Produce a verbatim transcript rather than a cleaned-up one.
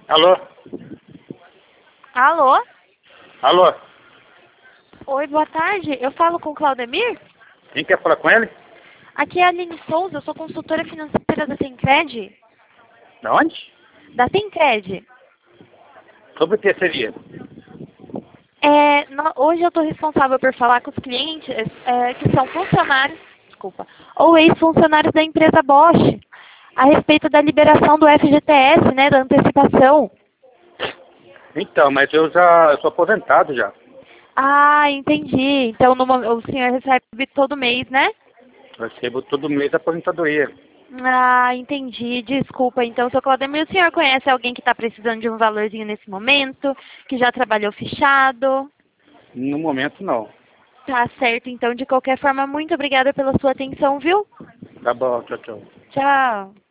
Alô? Alô? Alô? Oi, boa tarde. Eu falo com o Claudemir? Quem quer falar com ele? Aqui é a Aline Souza, eu sou consultora financeira da Tencred. Da onde? Da Tencred. Sobre o que seria? É, no- hoje eu estou responsável por falar com os clientes é, que são funcionários, desculpa, ou ex-funcionários da empresa Bosch, a respeito da liberação do F G T S, né, da antecipação. Então, mas eu já eu sou aposentado já. Ah, entendi. Então no mo- o senhor recebe todo mês, né? Eu recebo todo mês a aposentadoria. Ah, entendi. Desculpa. Então, seu Claudemir, o senhor conhece alguém que está precisando de um valorzinho nesse momento? Que já trabalhou fechado? No momento, não. Tá certo. Então, de qualquer forma, muito obrigada pela sua atenção, viu? Tá bom, tchau, tchau. Tchau.